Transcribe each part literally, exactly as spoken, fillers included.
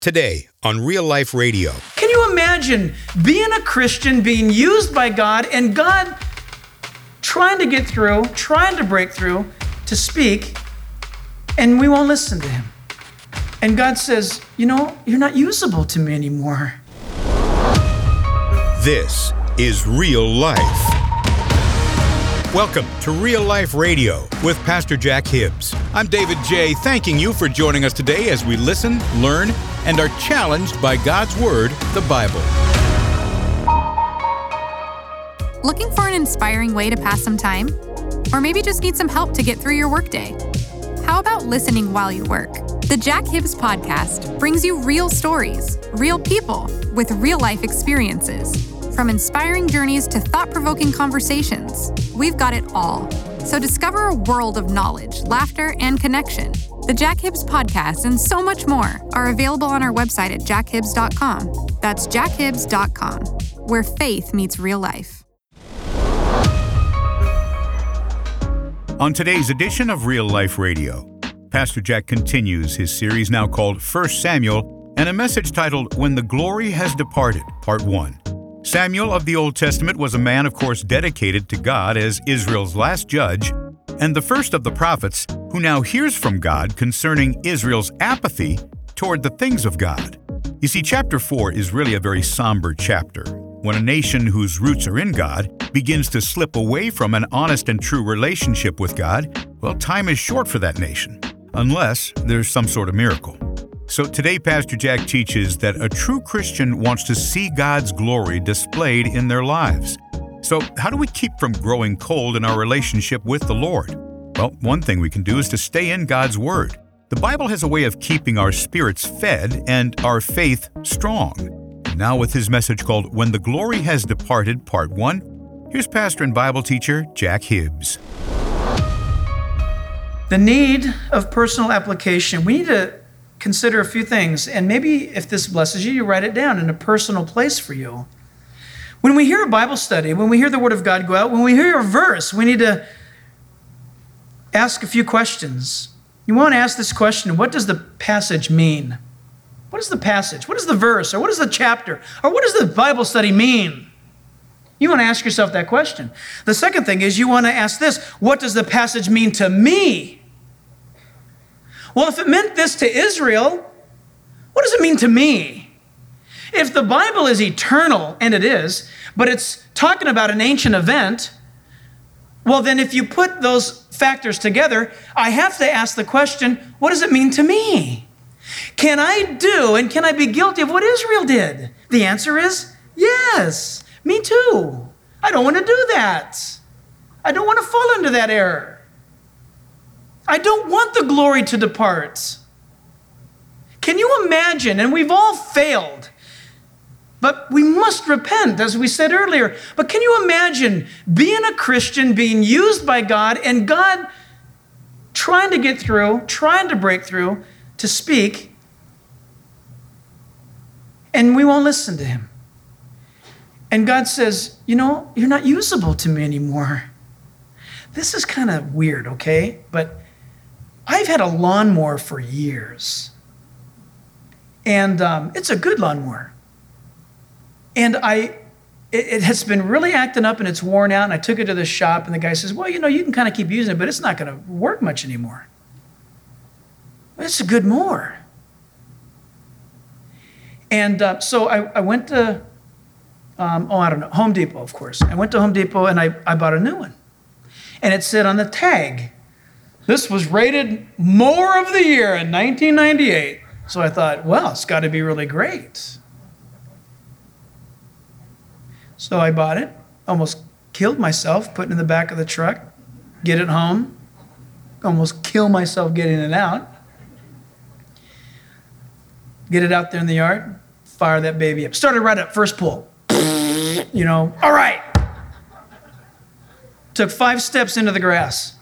Today on Real Life Radio. Can you imagine being a Christian, being used by God, and God trying to get through, trying to break through, to speak, and we won't listen to him? And God says, you know, you're not usable to me anymore. This is Real Life. Welcome to Real Life Radio with Pastor Jack Hibbs. I'm David J., thanking you for joining us today as we listen, learn, and are challenged by God's Word, the Bible. Looking for an inspiring way to pass some time? Or maybe just need some help to get through your workday? How about listening while you work? The Jack Hibbs Podcast brings you real stories, real people with real-life experiences. From inspiring journeys to thought-provoking conversations, we've got it all. So discover a world of knowledge, laughter, and connection. The Jack Hibbs Podcast and so much more are available on our website at jack hibbs dot com. That's jack hibbs dot com, where faith meets real life. On today's edition of Real Life Radio, Pastor Jack continues his series now called First Samuel and a message titled When the Glory Has Departed, Part one. Samuel of the Old Testament was a man, of course, dedicated to God as Israel's last judge, and the first of the prophets who now hears from God concerning Israel's apathy toward the things of God. You see, chapter four is really a very somber chapter. When a nation whose roots are in God begins to slip away from an honest and true relationship with God, well, time is short for that nation, unless there's some sort of miracle. So today, Pastor Jack teaches that a true Christian wants to see God's glory displayed in their lives. So how do we keep from growing cold in our relationship with the Lord? Well, one thing we can do is to stay in God's Word. The Bible has a way of keeping our spirits fed and our faith strong. And now with his message called When the Glory Has Departed, Part one, here's pastor and Bible teacher Jack Hibbs. The need of personal application. We need to consider a few things, and maybe if this blesses you, you write it down in a personal place for you. When we hear a Bible study, when we hear the Word of God go out, when we hear a verse, we need to ask a few questions. You want to ask this question: what does the passage mean? What is the passage? What is the verse? Or what is the chapter? Or what does the Bible study mean? You want to ask yourself that question. The second thing is you want to ask this: what does the passage mean to me? Well, if it meant this to Israel, what does it mean to me? If the Bible is eternal, and it is, but it's talking about an ancient event, well, then if you put those factors together, I have to ask the question, what does it mean to me? Can I do and can I be guilty of what Israel did? The answer is yes, me too. I don't want to do that. I don't want to fall into that error. I don't want the glory to depart. Can you imagine? And we've all failed, but we must repent, as we said earlier. But can you imagine being a Christian, being used by God, and God trying to get through, trying to break through, to speak, and we won't listen to him? And God says, you know, you're not usable to me anymore. This is kind of weird, okay? But I've had a lawnmower for years, and um, it's a good lawnmower. And I, it, it has been really acting up, and it's worn out, and I took it to the shop, and the guy says, well, you know, you can kind of keep using it, but it's not going to work much anymore. It's a good mower. And uh, so I, I went to, um, oh, I don't know, Home Depot, of course. I went to Home Depot, and I, I bought a new one. And it said on the tag, this was rated Mower of the Year in nineteen ninety-eight. So I thought, well, it's got to be really great. So I bought it, almost killed myself putting it in the back of the truck, get it home, almost kill myself getting it out, get it out there in the yard, fire that baby up. Started right up, first pull. You know, all right. Took five steps into the grass.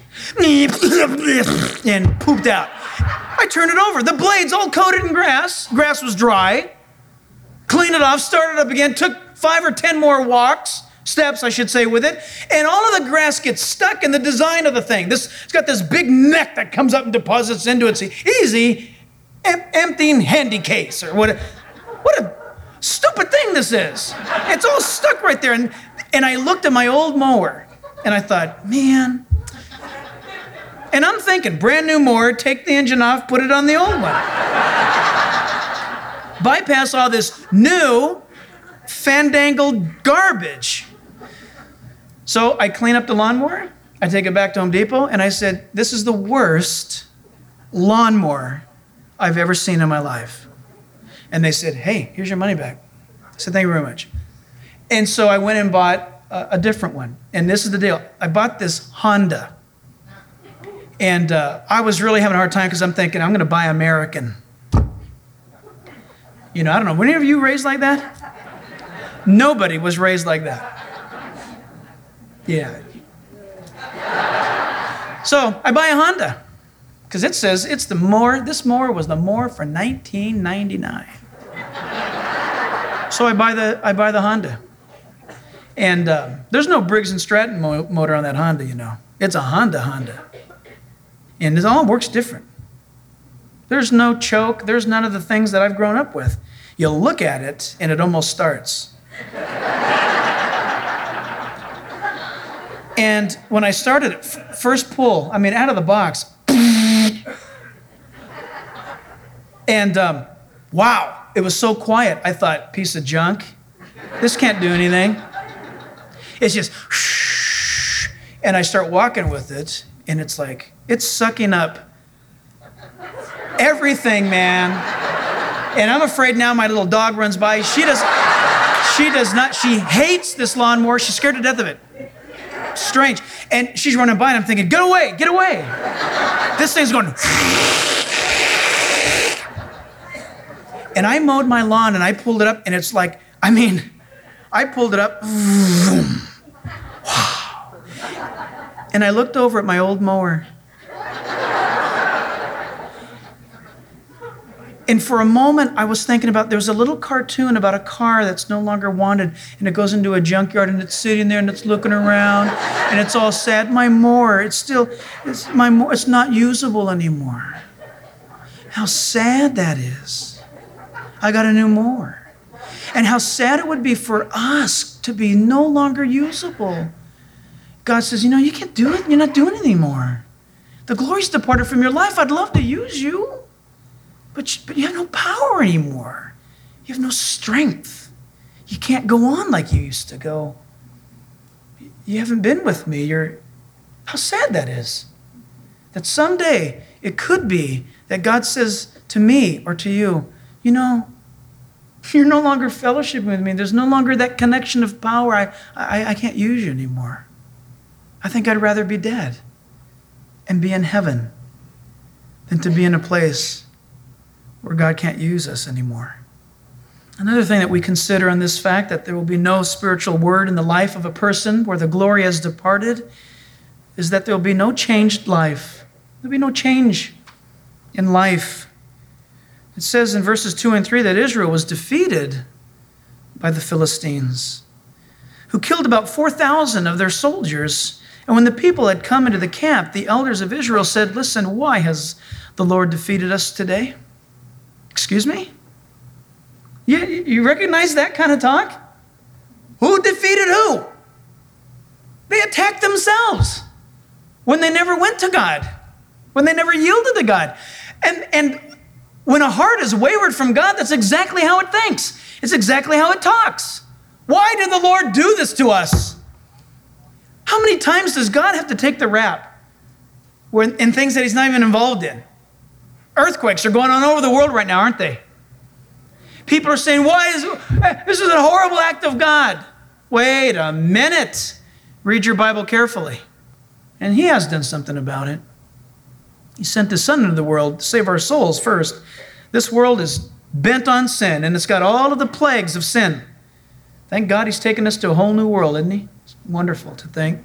And pooped out. I turned it over. The blade's all coated in grass. Grass was dry. Cleaned it off, started up again, took five or ten more walks, steps, I should say, with it. And all of the grass gets stuck in the design of the thing. This, it's got this big neck that comes up and deposits into it. It's easy. em- emptying handy case or what? What a stupid thing this is. It's all stuck right there. And, and I looked at my old mower and I thought, man. And I'm thinking, brand new mower, take the engine off, put it on the old one. Bypass all this new fandangled garbage. So I clean up the lawnmower, I take it back to Home Depot, and I said, this is the worst lawnmower I've ever seen in my life. And they said, hey, here's your money back. I said, thank you very much. And so I went and bought a, a different one. And this is the deal. I bought this Honda. And uh, I was really having a hard time because I'm thinking, I'm going to buy American. You know, I don't know. Were any of you raised like that? Nobody was raised like that. Yeah. So I buy a Honda because it says it's the mower. This mower was the mower for nineteen ninety-nine. So I buy the I buy the Honda, and uh, there's no Briggs and Stratton mo- motor on that Honda. You know, it's a Honda Honda, and it all works different. There's no choke. There's none of the things that I've grown up with. You look at it, and it almost starts. And when I started it, f- first pull, I mean, out of the box, and um, wow, it was so quiet. I thought, piece of junk. This can't do anything. It's just, shh, and I start walking with it, and it's like, it's sucking up everything, man. And I'm afraid now my little dog runs by. She does, she does not, she hates this lawnmower. She's scared to death of it. Strange. And she's running by and I'm thinking, get away, get away. This thing's going. And I mowed my lawn and I pulled it up and it's like, I mean, I pulled it up. And I looked over at my old mower. And for a moment, I was thinking about, there was a little cartoon about a car that's no longer wanted, and it goes into a junkyard, and it's sitting there, and it's looking around, and it's all sad. My mower, it's still, it's my mower, it's not usable anymore. How sad that is. I got a new mower. And how sad it would be for us to be no longer usable. God says, you know, you can't do it. You're not doing it anymore. The glory's departed from your life. I'd love to use you. But you, but you have no power anymore. You have no strength. You can't go on like you used to go. You haven't been with me. You're, how sad that is. That someday it could be that God says to me or to you, you know, you're no longer fellowshipping with me. There's no longer that connection of power. I, I, I can't use you anymore. I think I'd rather be dead and be in heaven than to be in a place where God can't use us anymore. Another thing that we consider on this fact that there will be no spiritual word in the life of a person where the glory has departed is that there will be no changed life. There will be no change in life. It says in verses two and three that Israel was defeated by the Philistines, who killed about four thousand of their soldiers. And when the people had come into the camp, the elders of Israel said, listen, why has the Lord defeated us today? Excuse me? You, you recognize that kind of talk? Who defeated who? They attacked themselves when they never went to God, when they never yielded to God. And, and when a heart is wayward from God, that's exactly how it thinks. It's exactly how it talks. Why did the Lord do this to us? How many times does God have to take the rap when, in things that he's not even involved in? Earthquakes are going on all over the world right now, aren't they? People are saying, why is this is a horrible act of God? Wait a minute. Read your Bible carefully. And he has done something about it. He sent his son into the world to save our souls first. This world is bent on sin, and it's got all of the plagues of sin. Thank God he's taken us to a whole new world, isn't he? It's wonderful to think.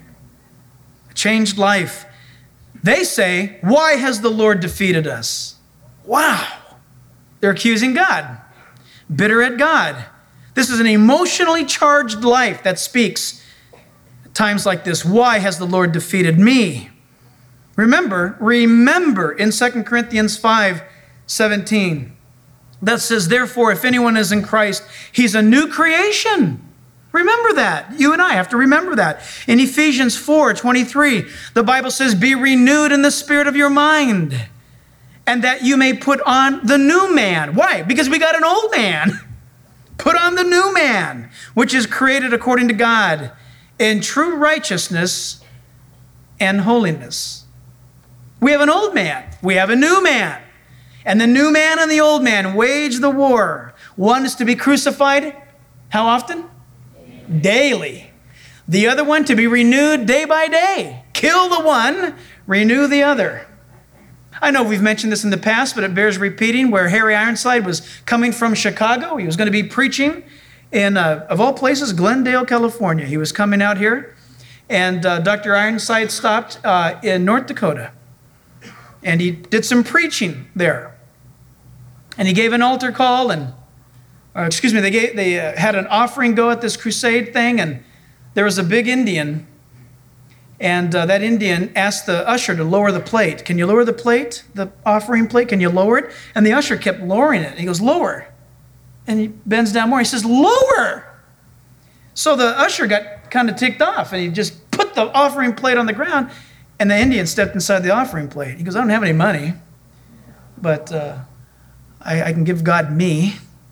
A changed life. They say, why has the Lord defeated us? Wow. They're accusing God. Bitter at God. This is an emotionally charged life that speaks at times like this. Why has the Lord defeated me? Remember, remember in Second Corinthians five seventeen. That says, therefore, if anyone is in Christ, he's a new creation. Remember that. You and I have to remember that. In Ephesians four twenty-three, the Bible says, be renewed in the spirit of your mind, and that you may put on the new man. Why? Because we got an old man. Put on the new man, which is created according to God in true righteousness and holiness. We have an old man. We have a new man. And the new man and the old man wage the war. One is to be crucified, how often? Daily. The other one to be renewed day by day. Kill the one, renew the other. I know we've mentioned this in the past, but it bears repeating, where Harry Ironside was coming from Chicago. He was going to be preaching in, uh, of all places, Glendale, California. He was coming out here, and uh, Doctor Ironside stopped uh, in North Dakota, and he did some preaching there. And he gave an altar call, and, uh, excuse me, they, gave, they uh, had an offering go at this crusade thing, and there was a big Indian. And uh, that Indian asked the usher to lower the plate. Can you lower the plate, the offering plate? Can you lower it? And the usher kept lowering it. He goes, lower. And he bends down more. He says, lower. So the usher got kind of ticked off, and he just put the offering plate on the ground, and the Indian stepped inside the offering plate. He goes, I don't have any money, but uh, I, I can give God me.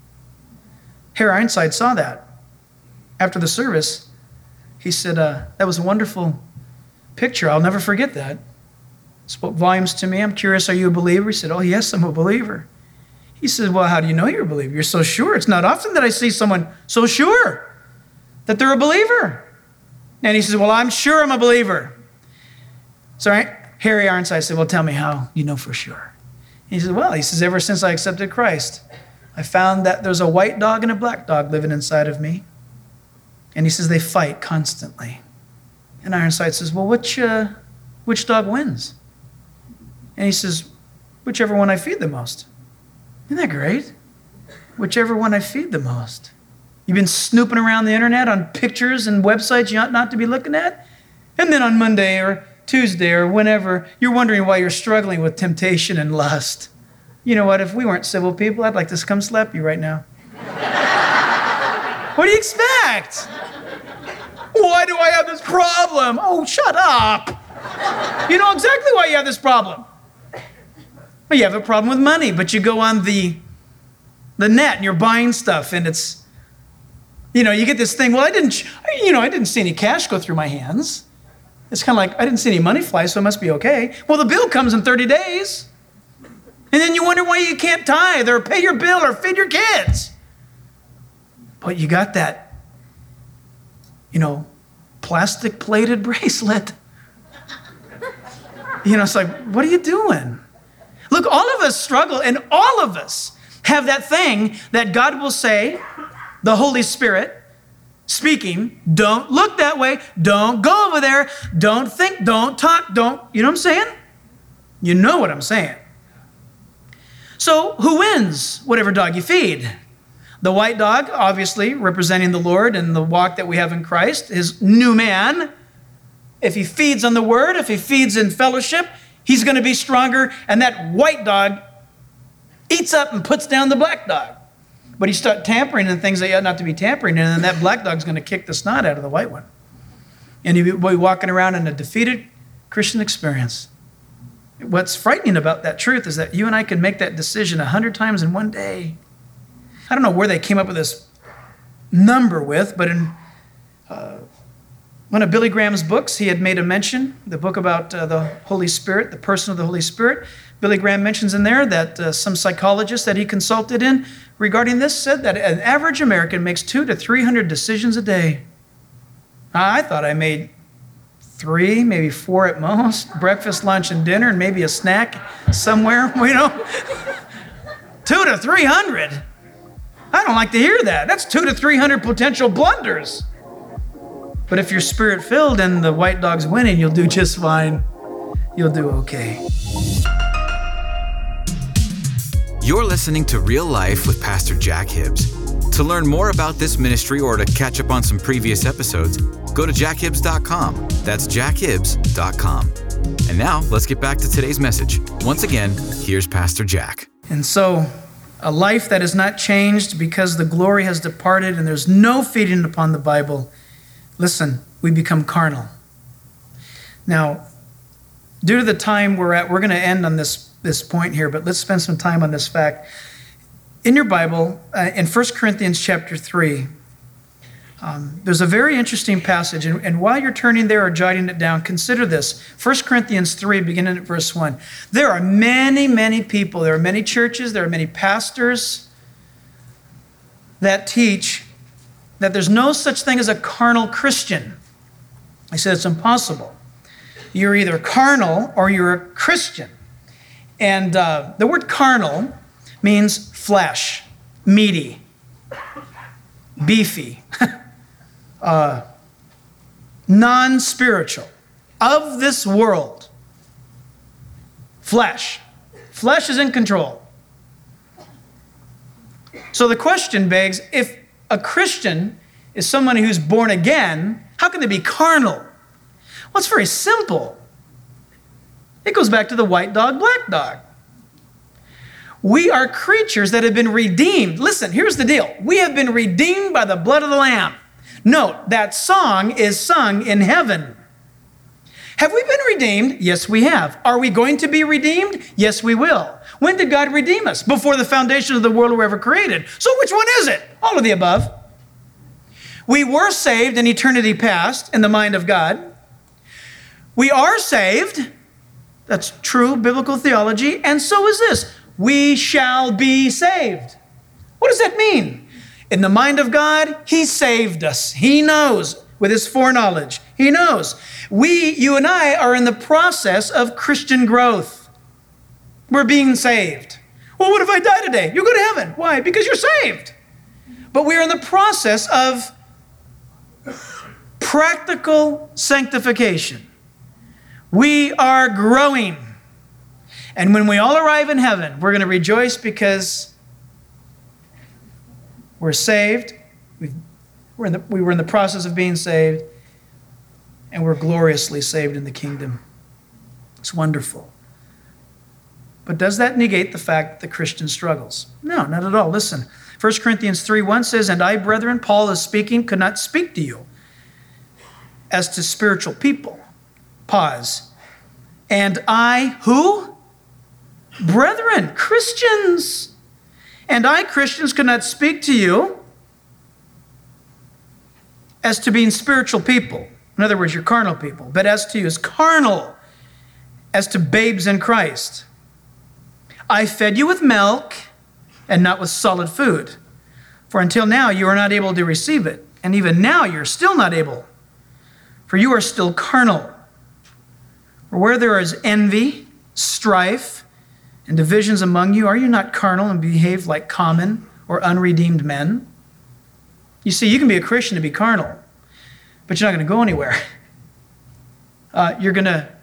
Harry Ironside saw that. After the service, he said, uh, that was a wonderful picture. I'll never forget that. Spoke volumes to me. I'm curious, are you a believer? He said, oh, yes, I'm a believer. He said, well, how do you know you're a believer? You're so sure. It's not often that I see someone so sure that they're a believer. And he says, well, I'm sure I'm a believer. So Harry Ironside said, well, tell me how you know for sure. He said, well, he says, ever since I accepted Christ, I found that there's a white dog and a black dog living inside of me. And he says, they fight constantly. And Ironside says, well, which, uh, which dog wins? And he says, whichever one I feed the most. Isn't that great? Whichever one I feed the most. You've been snooping around the internet on pictures and websites you ought not to be looking at? And then on Monday or Tuesday or whenever, you're wondering why you're struggling with temptation and lust. You know what? If we weren't civil people, I'd like to come slap you right now. What do you expect? Why do I have this problem? Oh, shut up. You know exactly why you have this problem. Well, you have a problem with money, but you go on the, the net and you're buying stuff, and it's, you know, you get this thing, well, I didn't, you know, I didn't see any cash go through my hands. It's kind of like, I didn't see any money fly, so it must be okay. Well, the bill comes in thirty days. And then you wonder why you can't tithe or pay your bill or feed your kids. But you got that, you know, plastic plated bracelet. You know, it's like, what are you doing? Look, all of us struggle, and all of us have that thing that God will say, the Holy Spirit speaking, don't look that way, don't go over there, don't think, don't talk, don't, you know what I'm saying? You know what I'm saying. So who wins? Whatever dog you feed. The white dog, obviously, representing the Lord and the walk that we have in Christ, his new man. If he feeds on the word, if he feeds in fellowship, he's going to be stronger, and that white dog eats up and puts down the black dog. But he starts tampering in things that ought not to be tampering in, and then that black dog's going to kick the snot out of the white one. And he'll be walking around in a defeated Christian experience. What's frightening about that truth is that you and I can make that decision a hundred times in one day. I don't know where they came up with this number with, but in uh, one of Billy Graham's books, he had made a mention, the book about uh, the Holy Spirit, the person of the Holy Spirit. Billy Graham mentions in there that uh, some psychologists that he consulted in regarding this said that an average American makes two to three hundred decisions a day. I thought I made three, maybe four at most, breakfast, lunch, and dinner, and maybe a snack somewhere, you know. Two to three hundred. I don't like to hear that. That's two to three hundred potential blunders. But if you're spirit-filled and the white dog's winning, you'll do just fine. You'll do okay. You're listening to Real Life with Pastor Jack Hibbs. To learn more about this ministry or to catch up on some previous episodes, go to jack hibbs dot com. That's jack hibbs dot com. And now, let's get back to today's message. Once again, here's Pastor Jack. And so, a life that is not changed because the glory has departed and there's no feeding upon the Bible, listen, we become carnal. Now, due to the time we're at, we're going to end on this, this point here, but let's spend some time on this fact. In your Bible, uh, in First Corinthians chapter three, um, there's a very interesting passage. And, and while you're turning there or jotting it down, consider this. First Corinthians three, beginning at verse one. There are many, many people, there are many churches, there are many pastors that teach that there's no such thing as a carnal Christian. I said it's impossible. You're either carnal or you're a Christian. And uh, the word carnal means flesh, meaty, beefy, uh, non-spiritual, of this world. Flesh. Flesh is in control. So the question begs, if a Christian is someone who's born again, how can they be carnal? Well, it's very simple. It goes back to the white dog, black dog. We are creatures that have been redeemed. Listen, here's the deal. We have been redeemed by the blood of the Lamb. Note, that song is sung in heaven. Have we been redeemed? Yes, we have. Are we going to be redeemed? Yes, we will. When did God redeem us? Before the foundation of the world were ever created. So which one is it? All of the above. We were saved in eternity past in the mind of God. We are saved. That's true biblical theology. And so is this. We shall be saved. What does that mean? In the mind of God, He saved us. He knows with His foreknowledge. He knows. We, you and I, are in the process of Christian growth. We're being saved. Well, what if I die today? You go to heaven. Why? Because you're saved. But we're in the process of practical sanctification. We are growing. And when we all arrive in heaven, we're going to rejoice because we're saved. We've, we're in the, we were in the process of being saved. And we're gloriously saved in the kingdom. It's wonderful. But does that negate the fact that the Christian struggles? No, not at all. Listen, First Corinthians three one says, "And I, brethren," Paul is speaking, "could not speak to you as to spiritual people." Pause. "And I," who? Brethren, Christians. "And I, Christians, could not speak to you as to being spiritual people." In other words, you're carnal people. "But as to you as carnal, as to babes in Christ. I fed you with milk and not with solid food. For until now you are not able to receive it. And even now you're still not able. For you are still carnal. For where there is envy, strife, and divisions among you, are you not carnal and behave like common or unredeemed men?" You see, you can be a Christian and be carnal, but you're not going to go anywhere. Uh, you're going to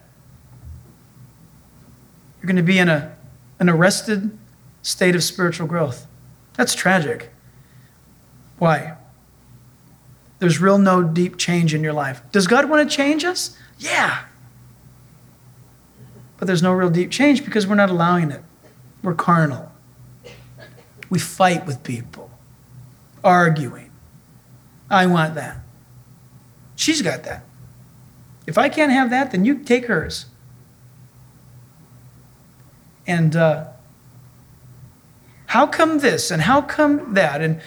you're going to be in a an arrested state of spiritual growth. That's tragic. Why? There's real no deep change in your life. Does God want to change us? Yeah. But there's no real deep change because we're not allowing it. We're carnal. We fight with people, arguing. I want that. She's got that. If I can't have that, then you take hers. And uh, how come this and how come that? And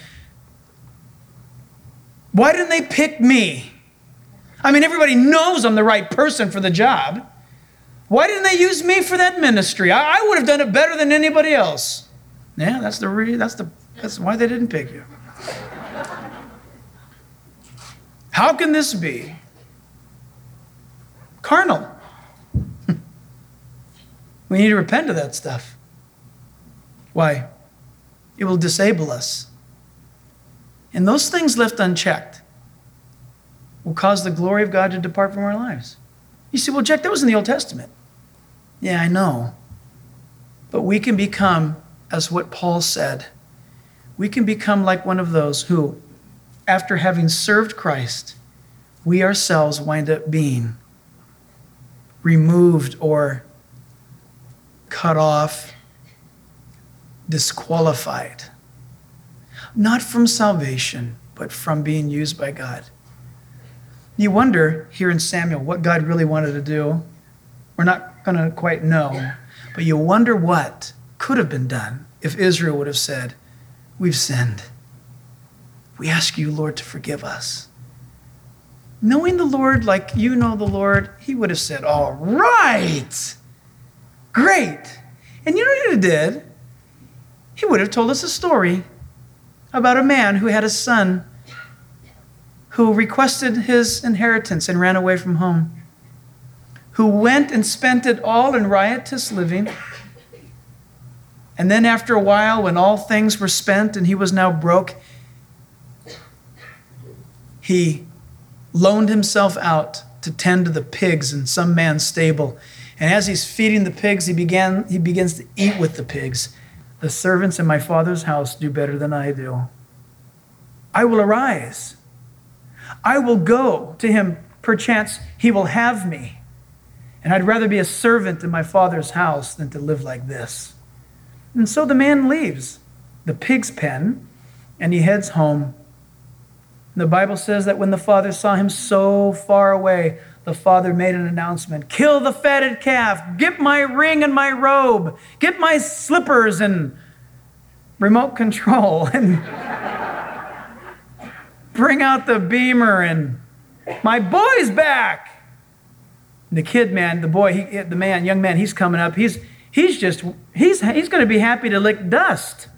why didn't they pick me? I mean, everybody knows I'm the right person for the job. Why didn't they use me for that ministry? I, I would have done it better than anybody else. Yeah, that's the re- that's the that's why they didn't pick you. How can this be? Carnal. We need to repent of that stuff. Why? It will disable us. And those things left unchecked will cause the glory of God to depart from our lives. You say, well, Jack, that was in the Old Testament. Yeah, I know. But we can become, as what Paul said, we can become like one of those who, after having served Christ, we ourselves wind up being removed or cut off disqualified. Not from salvation, but from being used by God. You wonder here in Samuel what God really wanted to do. We're not going to quite know, but you wonder what could have been done if Israel would have said, we've sinned. We ask you, Lord, to forgive us. Knowing the Lord like you know the Lord, he would have said, all right, great. And you know what he did? He would have told us a story about a man who had a son who requested his inheritance and ran away from home, who went and spent it all in riotous living. And then after a while, when all things were spent and he was now broke, he loaned himself out to tend to the pigs in some man's stable. And as he's feeding the pigs, he began he begins to eat with the pigs. The servants in my father's house do better than I do. I will arise. I will go to him. Perchance he will have me. And I'd rather be a servant in my father's house than to live like this. And so the man leaves the pig's pen and he heads home. The Bible says that when the father saw him so far away, the father made an announcement. Kill the fatted calf. Get my ring and my robe. Get my slippers and remote control. And bring out the beamer and my boy's back. And the kid man, the boy, he, the man, young man, he's coming up. He's he's just, he's, he's going to be happy to lick dust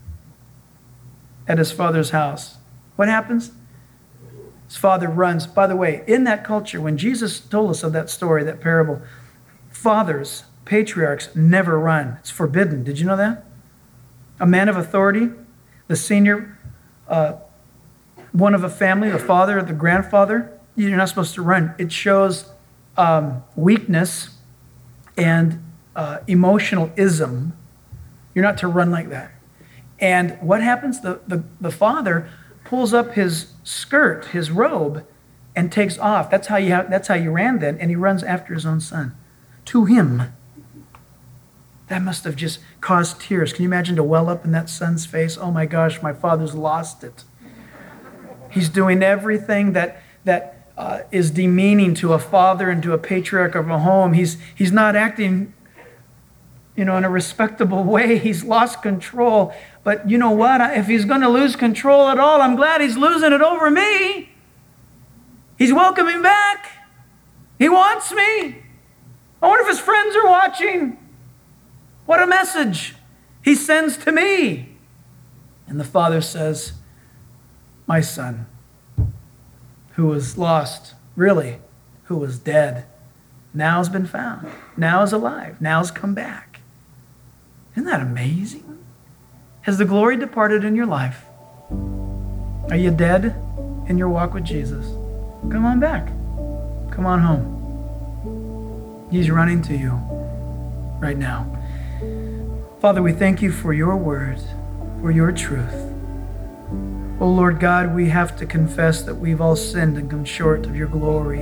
at his father's house. What happens? His father runs. By the way, in that culture, when Jesus told us of that story, that parable, fathers, patriarchs never run. It's forbidden. Did you know that? A man of authority, the senior uh, one of a family, the father or the grandfather, you're not supposed to run. It shows um, weakness and uh, emotional ism. You're not to run like that. And what happens? The, the, the father pulls up his skirt, his robe, and takes off. That's how you have, that's how you ran then. And he runs after his own son. To him. That must have just caused tears. Can you imagine to well up in that son's face? Oh my gosh, my father's lost it. He's doing everything that that uh, is demeaning to a father and to a patriarch of a home. He's he's not acting, you know, in a respectable way. He's lost control. But you know what? If he's going to lose control at all, I'm glad he's losing it over me. He's welcoming back. He wants me. I wonder if his friends are watching. What a message he sends to me. And the father says, my son, who was lost, really, who was dead, now has been found, now is alive, now has come back. Isn't that amazing? Has the glory departed in your life? Are you dead in your walk with Jesus? Come on back. Come on home. He's running to you right now. Father, we thank you for your word, for your truth. Oh Lord God, we have to confess that we've all sinned and come short of your glory.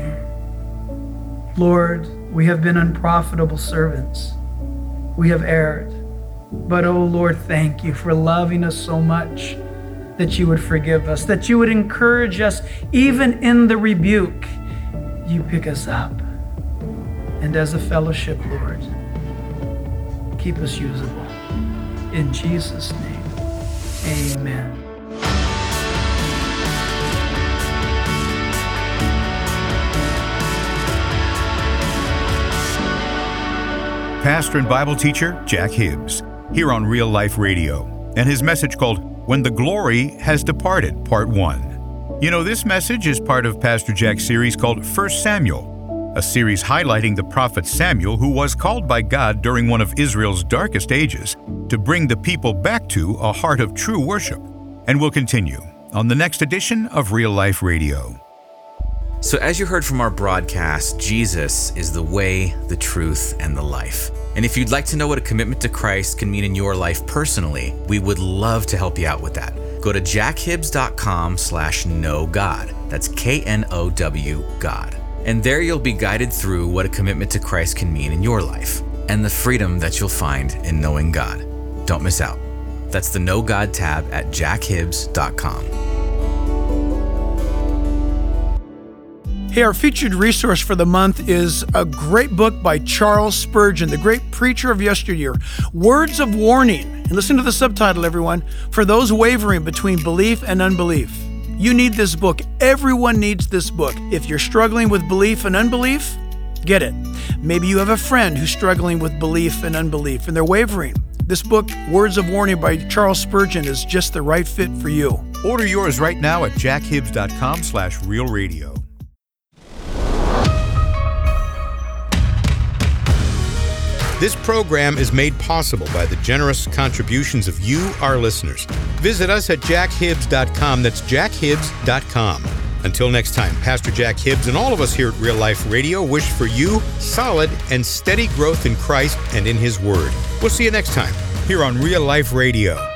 Lord, we have been unprofitable servants. We have erred. But oh Lord, thank you for loving us so much that you would forgive us, that you would encourage us even in the rebuke. You pick us up. And as a fellowship, Lord, keep us usable. In Jesus' name, amen. Pastor and Bible teacher Jack Hibbs, here on Real Life Radio, and his message called When the Glory Has Departed, Part one. You know, this message is part of Pastor Jack's series called First Samuel, a series highlighting the prophet Samuel, who was called by God during one of Israel's darkest ages to bring the people back to a heart of true worship. And we'll continue on the next edition of Real Life Radio. So as you heard from our broadcast, Jesus is the way, the truth, and the life. And if you'd like to know what a commitment to Christ can mean in your life personally, we would love to help you out with that. Go to jackhibbs.com slash know God. That's K N O W God. And there you'll be guided through what a commitment to Christ can mean in your life and the freedom that you'll find in knowing God. Don't miss out. That's the Know God tab at jack hibbs dot com. Hey, our featured resource for the month is a great book by Charles Spurgeon, the great preacher of yesteryear, Words of Warning. And listen to the subtitle, everyone, for those wavering between belief and unbelief. You need this book. Everyone needs this book. If you're struggling with belief and unbelief, get it. Maybe you have a friend who's struggling with belief and unbelief, and they're wavering. This book, Words of Warning by Charles Spurgeon, is just the right fit for you. Order yours right now at jack hibbs dot com slash real radio. This program is made possible by the generous contributions of you, our listeners. Visit us at jack hibbs dot com. That's jack hibbs dot com. Until next time, Pastor Jack Hibbs and all of us here at Real Life Radio wish for you solid and steady growth in Christ and in His Word. We'll see you next time here on Real Life Radio.